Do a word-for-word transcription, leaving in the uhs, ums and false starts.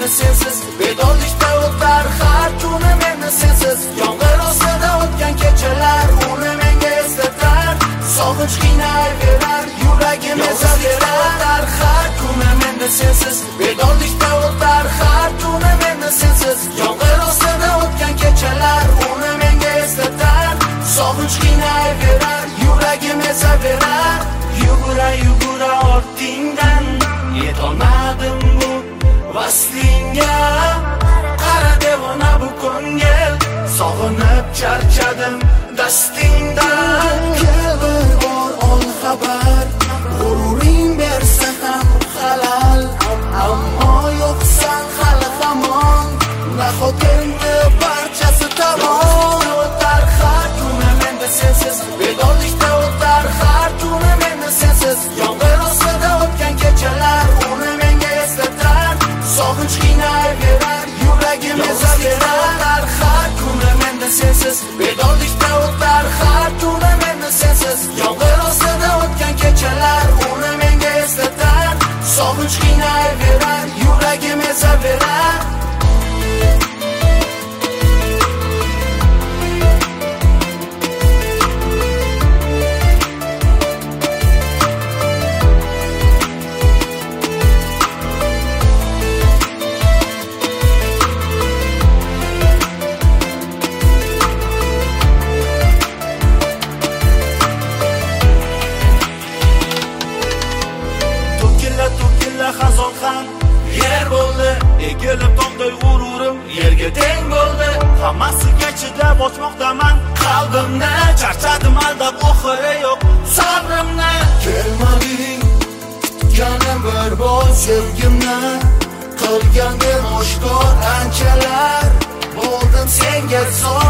meni sensiz, bedorlikda o'tar har kuni meni sensiz. Yomg'ir ostida o'tgan kechalar uni menga eslatar. Sog'inch qiynayverar, yuragim ezaverar har kuni meni sensiz, bedorlikda o'tar har kuni meni sensiz. Yomg'ir ostida o'tgan kechalar uni menga eslatar. Sog'inch qiynayverar, yuragim ezaverar. Yugura yugura ortingdan yetolmadim bu vaslingga. Qara devona bu ko'ngil, sog'inib charchadim dastingdan. Kelg'ir bor ol xabar, g'ururing bersa ham halal, ammo yo'qsan hali hamon. Nahotingni barchasi tamom. O'tar har kuni menda sensiz, bedorlikda o'tar har kuni menda sensiz. Yomg'ir ostida o'tgan kechalar uni menga eslatar. Sog'inch qiynayverar, yuragim ezaverar har kuni menda sensiz, bedorlikda o'tar har kuni menda sensiz. Yomg'ir ostida o'tgan kechalar uni menga eslatar. Sog'inch qiynayverar, yuragim ezaverar. Xazon ham yer bo'ldi, egilib tog'day g'ururim yerga teng bo'ldi. Hammasiga chidab ochmoqdaman qalbimni, charchadim aldab oxiri yo'q sabrimni. Kelmading yana bir bor sevgimni, qilgandim oshkor anchalar. Bo'ldim senga zor